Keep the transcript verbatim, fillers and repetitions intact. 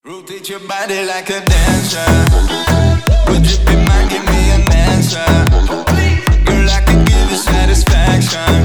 Rotate your body like a dancer. Would you be mind, give me an answer? Girl, I can give you satisfaction.